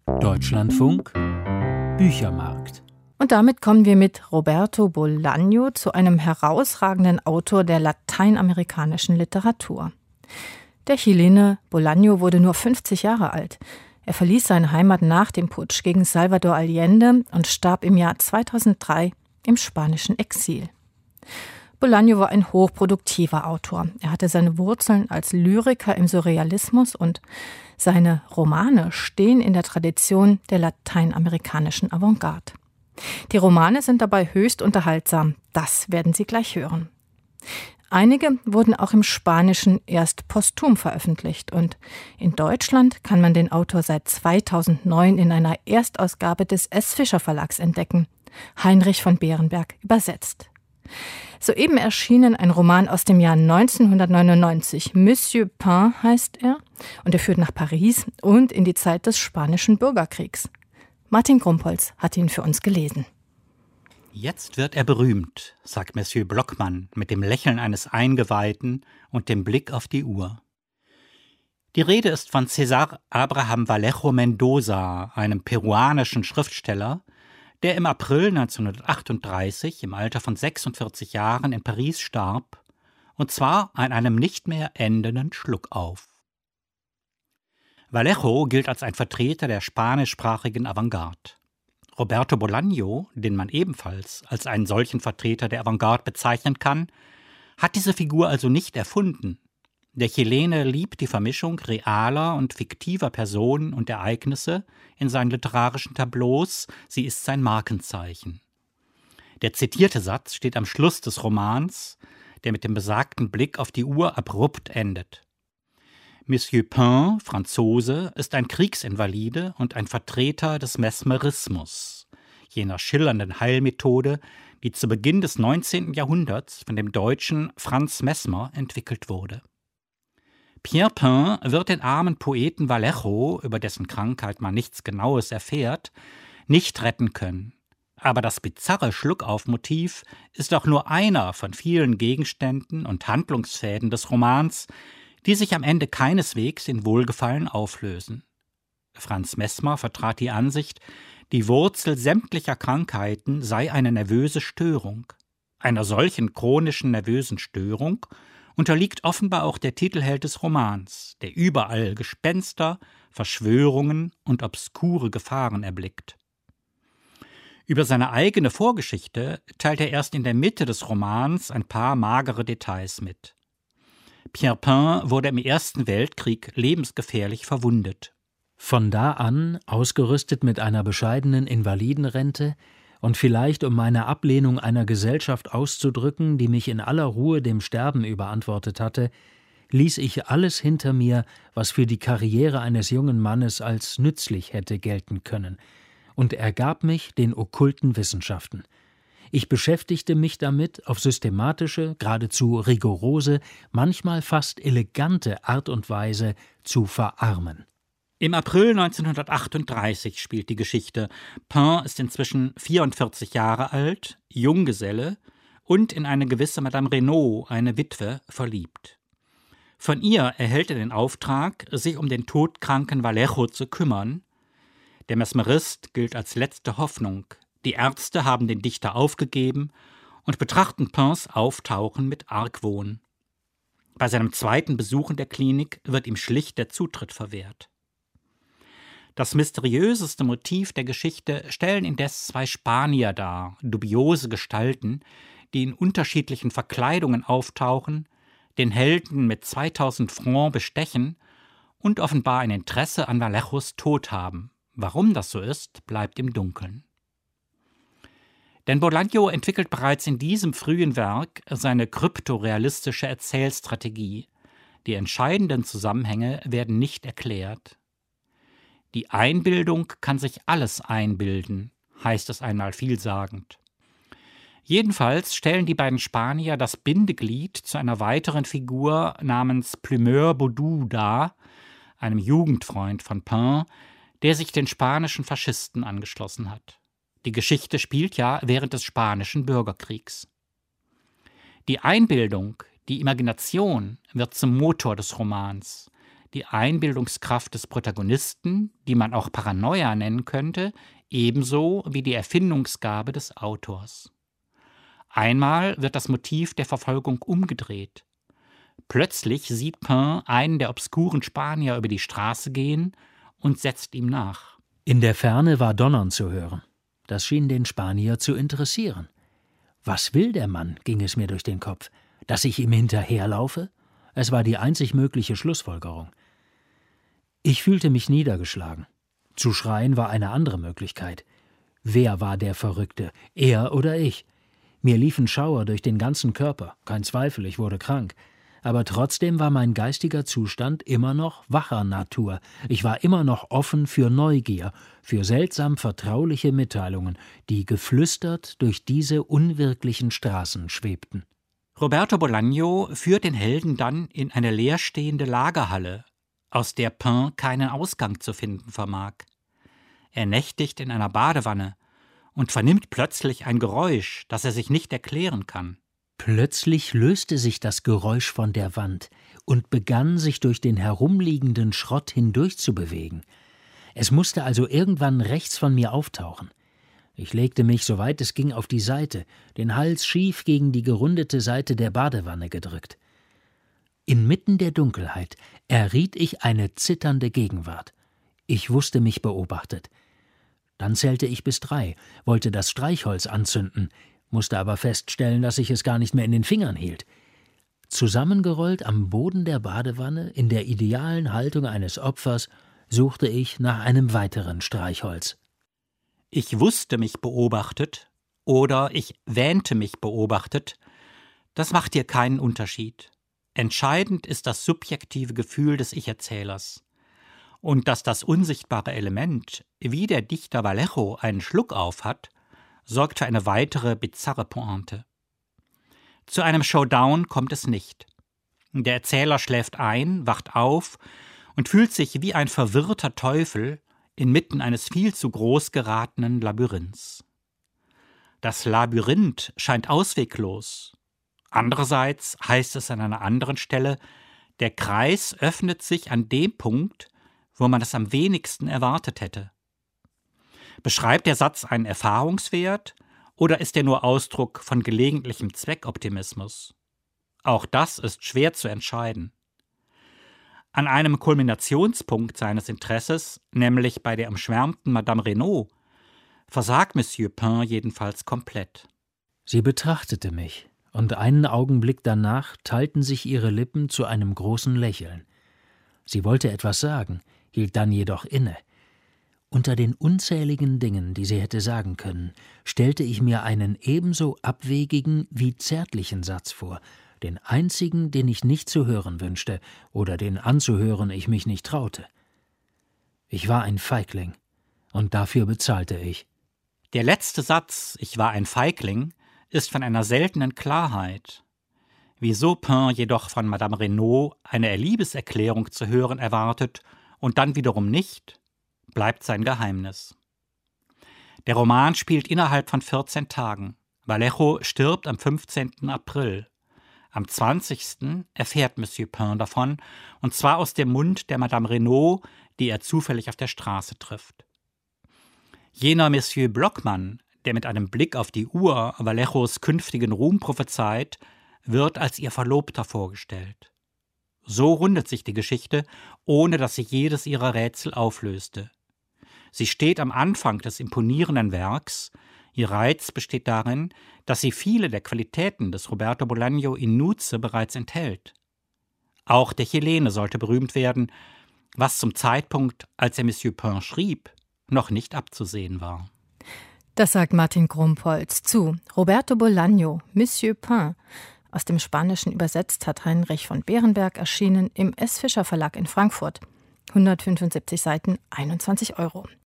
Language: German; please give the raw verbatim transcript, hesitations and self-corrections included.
Deutschlandfunk Büchermarkt. Und damit kommen wir mit Roberto Bolaño zu einem herausragenden Autor der lateinamerikanischen Literatur. Der Chilene Bolaño wurde nur fünfzig Jahre alt. Er verließ seine Heimat nach dem Putsch gegen Salvador Allende und starb im Jahr zweitausenddrei im spanischen Exil. Bolaño war ein hochproduktiver Autor. Er hatte seine Wurzeln als Lyriker im Surrealismus und seine Romane stehen in der Tradition der lateinamerikanischen Avantgarde. Die Romane sind dabei höchst unterhaltsam. Das werden Sie gleich hören. Einige wurden auch im Spanischen erst posthum veröffentlicht und in Deutschland kann man den Autor seit zweitausendneun in einer Erstausgabe des S. Fischer Verlags entdecken. Heinrich von Berenberg übersetzt. Soeben erschienen ein Roman aus dem Jahr neunzehnhundertneunundneunzig. Monsieur Pin heißt er und er führt nach Paris und in die Zeit des Spanischen Bürgerkriegs. Martin Grumpholz hat ihn für uns gelesen. Jetzt wird er berühmt, sagt Monsieur Blockmann mit dem Lächeln eines Eingeweihten und dem Blick auf die Uhr. Die Rede ist von César Abraham Vallejo Mendoza, einem peruanischen Schriftsteller, der im April neunzehnhundertachtunddreißig im Alter von sechsundvierzig Jahren in Paris starb, und zwar an einem nicht mehr endenden Schluckauf. Vallejo gilt als ein Vertreter der spanischsprachigen Avantgarde. Roberto Bolaño, den man ebenfalls als einen solchen Vertreter der Avantgarde bezeichnen kann, hat diese Figur also nicht erfunden. Der Chilene liebt die Vermischung realer und fiktiver Personen und Ereignisse in seinen literarischen Tableaus, sie ist sein Markenzeichen. Der zitierte Satz steht am Schluss des Romans, der mit dem besagten Blick auf die Uhr abrupt endet. Monsieur Pin, Franzose, ist ein Kriegsinvalide und ein Vertreter des Mesmerismus, jener schillernden Heilmethode, die zu Beginn des neunzehnten Jahrhunderts von dem Deutschen Franz Mesmer entwickelt wurde. Pierre Pin wird den armen Poeten Vallejo, über dessen Krankheit man nichts Genaues erfährt, nicht retten können. Aber das bizarre Schluckauf-Motiv ist auch nur einer von vielen Gegenständen und Handlungsfäden des Romans, die sich am Ende keineswegs in Wohlgefallen auflösen. Franz Mesmer vertrat die Ansicht, die Wurzel sämtlicher Krankheiten sei eine nervöse Störung. Einer solchen chronischen nervösen Störung unterliegt offenbar auch der Titelheld des Romans, der überall Gespenster, Verschwörungen und obskure Gefahren erblickt. Über seine eigene Vorgeschichte teilt er erst in der Mitte des Romans ein paar magere Details mit. Pierre Pin wurde im Ersten Weltkrieg lebensgefährlich verwundet. Von da an, ausgerüstet mit einer bescheidenen Invalidenrente und vielleicht um meine Ablehnung einer Gesellschaft auszudrücken, die mich in aller Ruhe dem Sterben überantwortet hatte, ließ ich alles hinter mir, was für die Karriere eines jungen Mannes als nützlich hätte gelten können, und ergab mich den okkulten Wissenschaften. Ich beschäftigte mich damit auf systematische, geradezu rigorose, manchmal fast elegante Art und Weise zu verarmen. Im April neunzehnhundertachtunddreißig spielt die Geschichte. Pin ist inzwischen vierundvierzig Jahre alt, Junggeselle und in eine gewisse Madame Renaud, eine Witwe, verliebt. Von ihr erhält er den Auftrag, sich um den todkranken Vallejo zu kümmern. Der Mesmerist gilt als letzte Hoffnung. Die Ärzte haben den Dichter aufgegeben und betrachten Pins Auftauchen mit Argwohn. Bei seinem zweiten Besuch in der Klinik wird ihm schlicht der Zutritt verwehrt. Das mysteriöseste Motiv der Geschichte stellen indes zwei Spanier dar, dubiose Gestalten, die in unterschiedlichen Verkleidungen auftauchen, den Helden mit zweitausend Francs bestechen und offenbar ein Interesse an Vallejos Tod haben. Warum das so ist, bleibt im Dunkeln. Denn Bolaño entwickelt bereits in diesem frühen Werk seine kryptorealistische Erzählstrategie. Die entscheidenden Zusammenhänge werden nicht erklärt. Die Einbildung kann sich alles einbilden, heißt es einmal vielsagend. Jedenfalls stellen die beiden Spanier das Bindeglied zu einer weiteren Figur namens Plumeur Baudou dar, einem Jugendfreund von Pin, der sich den spanischen Faschisten angeschlossen hat. Die Geschichte spielt ja während des Spanischen Bürgerkriegs. Die Einbildung, die Imagination wird zum Motor des Romans. die Einbildungskraft des Protagonisten, die man auch Paranoia nennen könnte, ebenso wie die Erfindungsgabe des Autors. Einmal wird das Motiv der Verfolgung umgedreht. Plötzlich sieht Pin einen der obskuren Spanier über die Straße gehen und setzt ihm nach. In der Ferne war Donnern zu hören. Das schien den Spanier zu interessieren. Was will der Mann, ging es mir durch den Kopf. Dass ich ihm hinterherlaufe? Es war die einzig mögliche Schlussfolgerung. Ich fühlte mich niedergeschlagen. Zu schreien war eine andere Möglichkeit. Wer war der Verrückte, er oder ich? Mir liefen Schauer durch den ganzen Körper, kein Zweifel, ich wurde krank. Aber trotzdem war mein geistiger Zustand immer noch wacher Natur. Ich war immer noch offen für Neugier, für seltsam vertrauliche Mitteilungen, die geflüstert durch diese unwirklichen Straßen schwebten. Roberto Bolaño führt den Helden dann in eine leerstehende Lagerhalle, aus der Pin keinen Ausgang zu finden vermag. Er nächtigt in einer Badewanne und vernimmt plötzlich ein Geräusch, das er sich nicht erklären kann. Plötzlich löste sich das Geräusch von der Wand und begann, sich durch den herumliegenden Schrott hindurchzubewegen. Es musste also irgendwann rechts von mir auftauchen. Ich legte mich, soweit es ging, auf die Seite, den Hals schief gegen die gerundete Seite der Badewanne gedrückt. Inmitten der Dunkelheit erriet ich eine zitternde Gegenwart. Ich wusste mich beobachtet. Dann zählte ich bis drei, wollte das Streichholz anzünden, musste aber feststellen, dass ich es gar nicht mehr in den Fingern hielt. Zusammengerollt am Boden der Badewanne, in der idealen Haltung eines Opfers, suchte ich nach einem weiteren Streichholz. Ich wusste mich beobachtet oder ich wähnte mich beobachtet, das macht hier keinen Unterschied. Entscheidend ist das subjektive Gefühl des Ich-Erzählers. Und dass das unsichtbare Element, wie der Dichter Vallejo einen Schluck auf hat, sorgt für eine weitere bizarre Pointe. Zu einem Showdown kommt es nicht. Der Erzähler schläft ein, wacht auf und fühlt sich wie ein verwirrter Teufel inmitten eines viel zu groß geratenen Labyrinths. Das Labyrinth scheint ausweglos. Andererseits heißt es an einer anderen Stelle, der Kreis öffnet sich an dem Punkt, wo man es am wenigsten erwartet hätte. Beschreibt der Satz einen Erfahrungswert oder ist er nur Ausdruck von gelegentlichem Zweckoptimismus? Auch das ist schwer zu entscheiden. An einem Kulminationspunkt seines Interesses, nämlich bei der umschwärmten Madame Renaud, versagt Monsieur Pin jedenfalls komplett. Sie betrachtete mich, und einen Augenblick danach teilten sich ihre Lippen zu einem großen Lächeln. Sie wollte etwas sagen, hielt dann jedoch inne. Unter den unzähligen Dingen, die sie hätte sagen können, stellte ich mir einen ebenso abwegigen wie zärtlichen Satz vor, den einzigen, den ich nicht zu hören wünschte oder den anzuhören ich mich nicht traute. Ich war ein Feigling, und dafür bezahlte ich. Der letzte Satz, ich war ein Feigling, ist von einer seltenen Klarheit. Wieso Pin jedoch von Madame Renaud eine Liebeserklärung zu hören erwartet und dann wiederum nicht, bleibt sein Geheimnis. Der Roman spielt innerhalb von vierzehn Tagen. Vallejo stirbt am fünfzehnten April. Am zwanzigsten erfährt Monsieur Pin davon, und zwar aus dem Mund der Madame Renaud, die er zufällig auf der Straße trifft. Jener Monsieur Blockmann, der mit einem Blick auf die Uhr Vallejos künftigen Ruhm prophezeit, wird als ihr Verlobter vorgestellt. So rundet sich die Geschichte, ohne dass sie jedes ihrer Rätsel auflöste. Sie steht am Anfang des imponierenden Werks. Ihr Reiz besteht darin, dass sie viele der Qualitäten des Roberto Bolaño in Nuzze bereits enthält. Auch der Chilene sollte berühmt werden, was zum Zeitpunkt, als er Monsieur Pin schrieb, noch nicht abzusehen war. Das sagt Martin Grumpholz zu Roberto Bolaño, Monsieur Pin. Aus dem Spanischen übersetzt hat Heinrich von Berenberg, erschienen im S. Fischer Verlag in Frankfurt. hundertfünfundsiebzig Seiten, einundzwanzig Euro.